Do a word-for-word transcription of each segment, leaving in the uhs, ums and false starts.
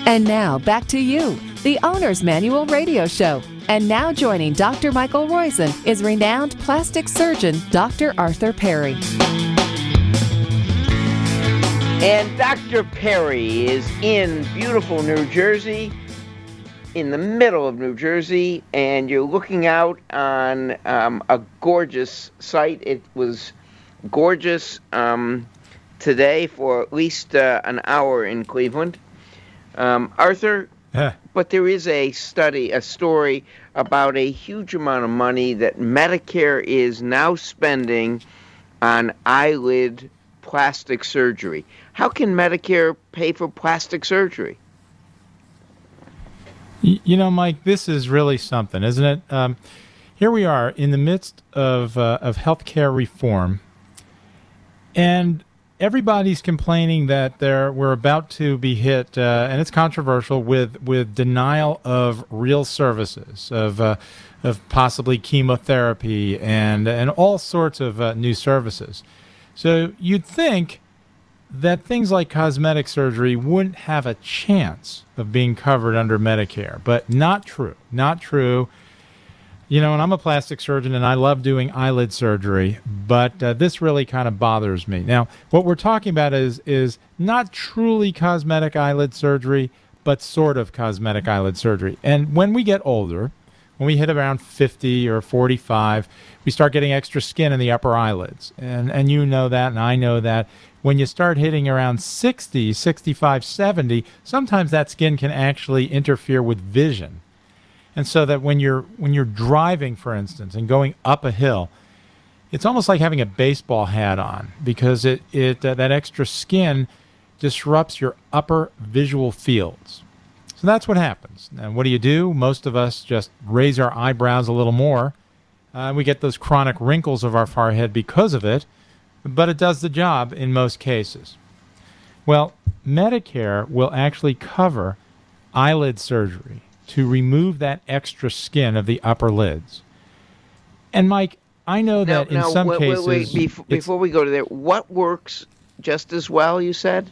And now, back to you, the Owner's Manual Radio Show. And now joining Doctor Michael Roizen is renowned plastic surgeon Doctor Arthur Perry. And Doctor Perry is in beautiful New Jersey, in the middle of New Jersey, and you're looking out on um, a gorgeous site. It was gorgeous um, today for at least uh, an hour in Cleveland. Um, Arthur, yeah. But there is a study, a story about a huge amount of money that Medicare is now spending on eyelid plastic surgery. How can Medicare pay for plastic surgery? You know, Mike, this is really something, isn't it? Um, here we are in the midst of uh, of healthcare reform, and everybody's complaining that they're, we're about to be hit, uh, and it's controversial, with, with denial of real services, of uh, of possibly chemotherapy and and all sorts of uh, new services. So you'd think that things like cosmetic surgery wouldn't have a chance of being covered under Medicare, but not true, not true. You know, and I'm a plastic surgeon and I love doing eyelid surgery, but uh, this really kind of bothers me. Now, what we're talking about is is not truly cosmetic eyelid surgery, but sort of cosmetic eyelid surgery. And when we get older, when we hit around fifty or forty-five, we start getting extra skin in the upper eyelids. And and you know that, and I know that. When you start hitting around sixty, sixty-five, seventy, sometimes that skin can actually interfere with vision. And so that when you're when you're driving, for instance, and going up a hill, it's almost like having a baseball hat on, because it, it uh, that extra skin disrupts your upper visual fields. So that's what happens. And what do you do? Most of us just raise our eyebrows a little more. Uh, we get those chronic wrinkles of our forehead because of it, but it does the job in most cases. Well, Medicare will actually cover eyelid surgery to remove that extra skin of the upper lids. And Mike, I know now, that in now, some wait, cases... Wait, wait. Before, before we go to there, what works just as well, you said?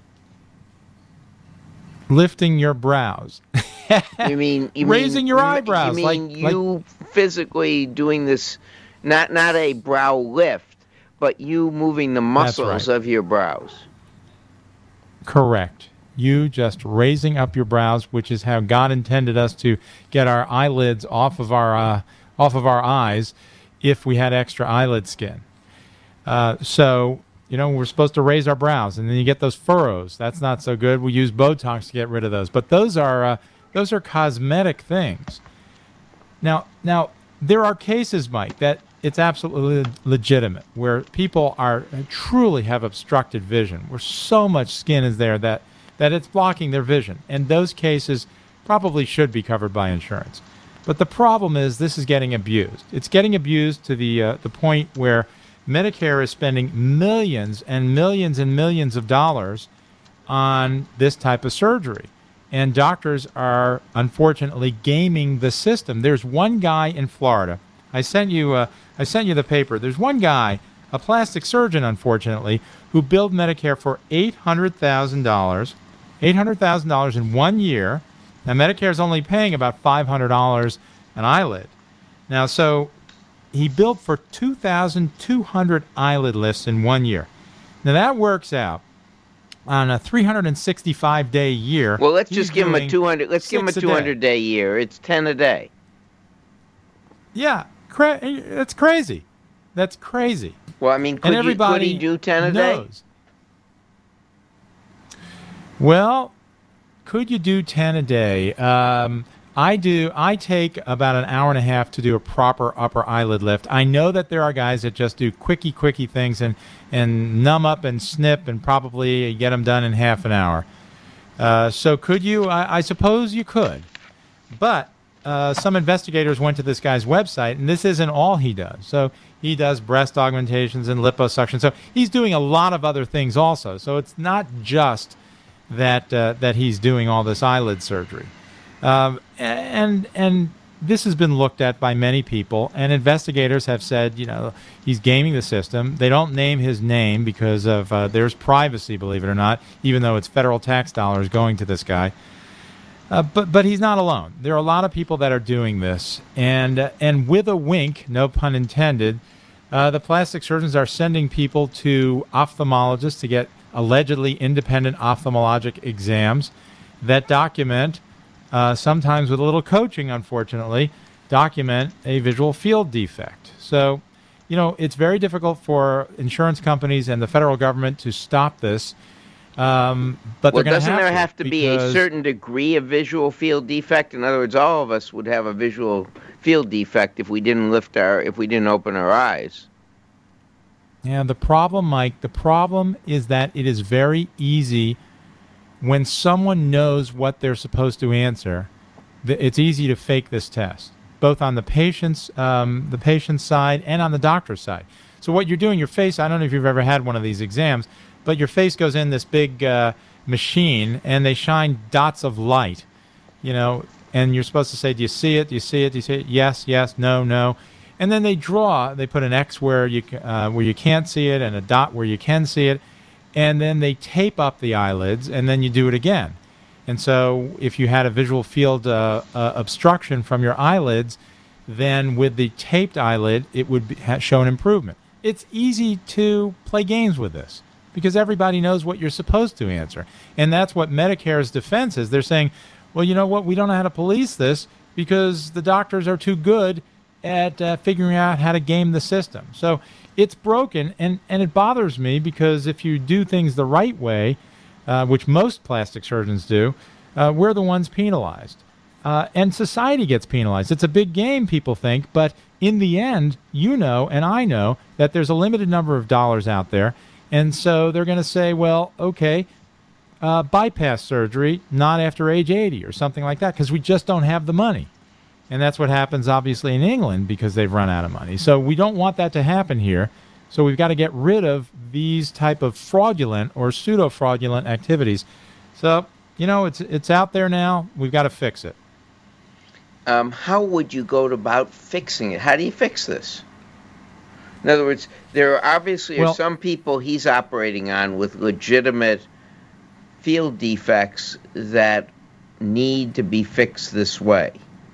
Lifting your brows. You mean... You Raising mean, your eyebrows. You mean like, you like, physically doing this, not, not a brow lift, but you moving the muscles right. of your brows. Correct. You just raising up your brows, which is how God intended us to get our eyelids off of our uh, off of our eyes if we had extra eyelid skin. Uh, so, you know, we're supposed to raise our brows, and then you get those furrows. That's not so good. We use Botox to get rid of those. But those are uh, those are cosmetic things. Now, now there are cases, Mike, that it's absolutely legitimate, where people are truly have obstructed vision, where so much skin is there that that it's blocking their vision. And those cases probably should be covered by insurance. But the problem is this is getting abused. It's getting abused to the uh, the point where Medicare is spending millions and millions and millions of dollars on this type of surgery. And doctors are unfortunately gaming the system. There's one guy in Florida. I sent you uh, I sent you the paper. There's one guy, a plastic surgeon, unfortunately, who billed Medicare for eight hundred thousand dollars. eight hundred thousand dollars in one year. Now, Medicare is only paying about five hundred dollars an eyelid. Now, so he billed for two thousand two hundred eyelid lifts in one year. Now, that works out on a three hundred sixty-five day year. Well, let's just give him a two hundred. Let's give him a two hundred day year. It's ten a day. Yeah, cra- that's crazy. That's crazy. Well, I mean, could, and everybody you, could he do ten a knows. day? Well, could you do ten a day? Um, I do. I take about an hour and a half to do a proper upper eyelid lift. I know that there are guys that just do quickie, quickie things and, and numb up and snip and probably get them done in half an hour. Uh, so could you? I, I suppose you could. But uh, some investigators went to this guy's website, and this isn't all he does. So he does breast augmentations and liposuction. So he's doing a lot of other things also. So it's not just that uh, that he's doing all this eyelid surgery. Um, and and this has been looked at by many people, and investigators have said, you know, he's gaming the system. They don't name his name because of uh, there's privacy, believe it or not, even though it's federal tax dollars going to this guy. Uh, but but he's not alone. There are a lot of people that are doing this, and uh, and with a wink, no pun intended, uh, the plastic surgeons are sending people to ophthalmologists to get allegedly independent ophthalmologic exams that document, uh, sometimes with a little coaching, unfortunately, document a visual field defect. So, you know, it's very difficult for insurance companies and the federal government to stop this. Um, but well, they're doesn't have there to have to be a certain degree of visual field defect? In other words, all of us would have a visual field defect if we didn't lift our, if we didn't open our eyes. Yeah, the problem, Mike, the problem is that it is very easy when someone knows what they're supposed to answer. It's easy to fake this test, both on the patient's um, the patient's side and on the doctor's side. So what you're doing, your face, I don't know if you've ever had one of these exams, but your face goes in this big uh, machine, and they shine dots of light, you know, and you're supposed to say, do you see it? Do you see it? Do you see it? Yes, yes, no, no. And then they draw, they put an X where you uh, where you can't see it and a dot where you can see it, and then they tape up the eyelids, and then you do it again. And so if you had a visual field uh, uh, obstruction from your eyelids, then with the taped eyelid, it would be, ha- show an improvement. It's easy to play games with this because everybody knows what you're supposed to answer. And that's what Medicare's defense is. They're saying, well, you know what, we don't know how to police this because the doctors are too good at uh, figuring out how to game the system. So it's broken, and, and it bothers me because if you do things the right way, uh, which most plastic surgeons do, uh, we're the ones penalized. Uh, and society gets penalized. It's a big game, people think, but in the end, you know and I know that there's a limited number of dollars out there, and so they're going to say, well, okay, uh, bypass surgery, not after age eighty or something like that, because we just don't have the money. And that's what happens, obviously, in England because they've run out of money. So we don't want that to happen here. So we've got to get rid of these type of fraudulent or pseudo-fraudulent activities. So, you know, it's it's out there now. We've got to fix it. Um, how would you go about fixing it? How do you fix this? In other words, there are obviously well, are some people he's operating on with legitimate field defects that need to be fixed this way.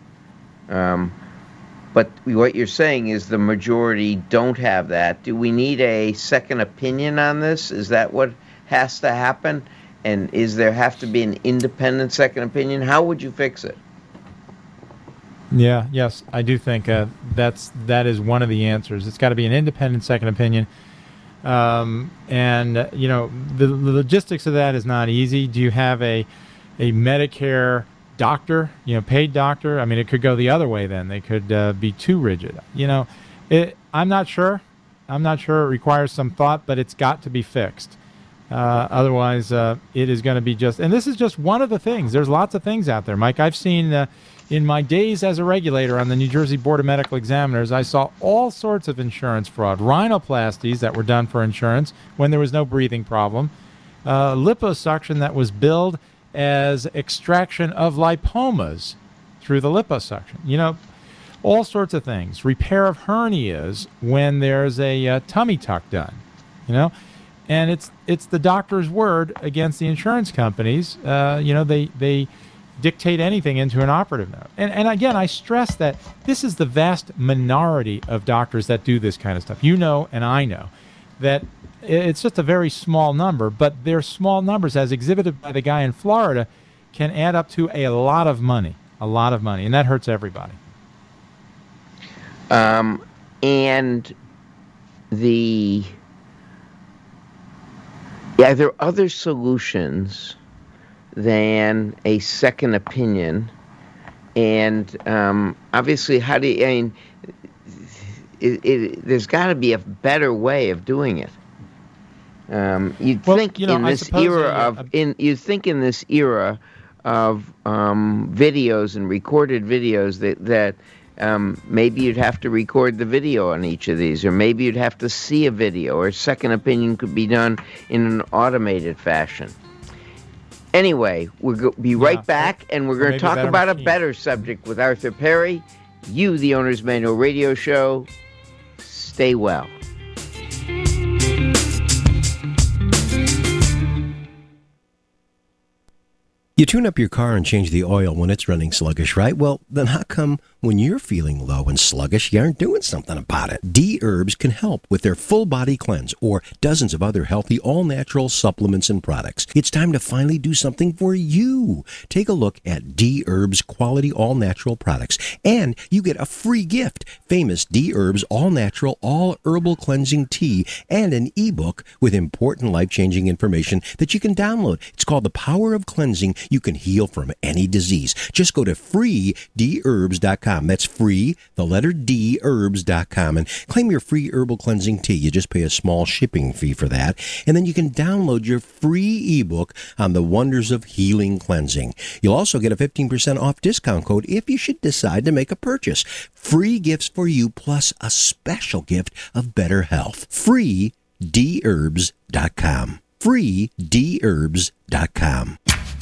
Um, but what you're saying is the majority don't have that. Do we need a second opinion on this? Is that what has to happen? And is there have to be an independent second opinion? How would you fix it? Yeah, yes, I do think uh, that's that is one of the answers. It's got to be an independent second opinion. Um, and, uh, you know, the, the logistics of that is not easy. Do you have a a Medicare doctor, you know, paid doctor? I mean, it could go the other way then. They could uh, be too rigid. You know, it, I'm not sure. I'm not sure. It requires some thought, but it's got to be fixed. Uh, otherwise, uh, it is going to be just, and this is just one of the things. There's lots of things out there, Mike. I've seen uh, in my days as a regulator on the New Jersey Board of Medical Examiners, I saw all sorts of insurance fraud, rhinoplasties that were done for insurance when there was no breathing problem, uh, liposuction that was billed as extraction of lipomas through the liposuction. You know, all sorts of things. Repair of hernias when there's a uh, tummy tuck done, you know. And it's it's the doctor's word against the insurance companies. Uh, you know, they they dictate anything into an operative note. And and again, I stress that this is the vast minority of doctors that do this kind of stuff. You know, and I know that it's just a very small number, but their small numbers, as exhibited by the guy in Florida, can add up to a lot of money, a lot of money, and that hurts everybody. Um, and the yeah, there are other solutions than a second opinion, and um, obviously, how do you? I mean, it, it, there's got to be a better way of doing it. Um, you'd well, think you know, in this era a, of in you think in this era of um, videos and recorded videos that that um, maybe you'd have to record the video on each of these, or maybe you'd have to see a video, or a second opinion could be done in an automated fashion. Anyway, we'll go, be right yeah. back, and we're going to talk about machine. a better subject with Arthur Perry. You, the Owner's Manual Radio Show. Stay well. You tune up your car and change the oil when it's running sluggish, right? Well, then how come when you're feeling low and sluggish, you aren't doing something about it? D-Herbs can help with their full body cleanse or dozens of other healthy, all-natural supplements and products. It's time to finally do something for you. Take a look at D-Herbs quality all-natural products, and you get a free gift, famous D-Herbs all-natural, all-herbal cleansing tea, and an ebook with important life-changing information that you can download. It's called The Power of Cleansing. You can heal from any disease. Just go to free d herbs dot com. That's free, the letter D, herbs dot com, and claim your free herbal cleansing tea. You just pay a small shipping fee for that, and then you can download your free ebook on the wonders of healing cleansing. You'll also get a fifteen percent off discount code if you should decide to make a purchase. Free gifts for you, plus a special gift of better health. free d herbs dot com. free d herbs dot com.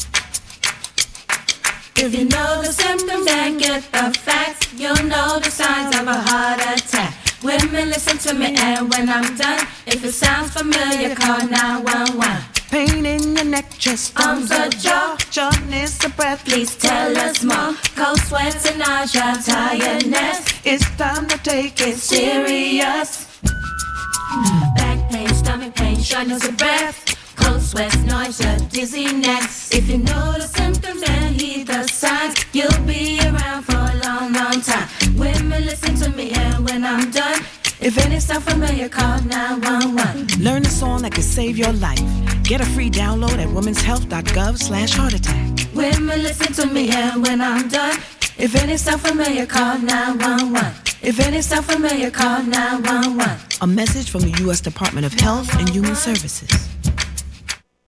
If you know the symptoms and get the facts, you'll know the signs of a heart attack. Women, listen to me, and when I'm done, if it sounds familiar, call nine one one. Pain in your neck, chest, arms or jaw, shortness of breath, please tell us more. Cold sweats and nausea, tiredness, it's time to take it serious. Back pain, stomach pain, shortness of breath, cold sweats, nausea, dizziness. If you know the symptoms and heed the signs, you'll be around for a long, long time. Women, listen to me, and when I'm done, if any sound familiar, call nine one one. Learn a song that could save your life. Get a free download at womens health dot gov slash heart attack. Women, listen to me, and when I'm done, if any sound familiar, call nine one one. If any sound familiar, call nine one one. A message from the U S Department of Health and Human Services.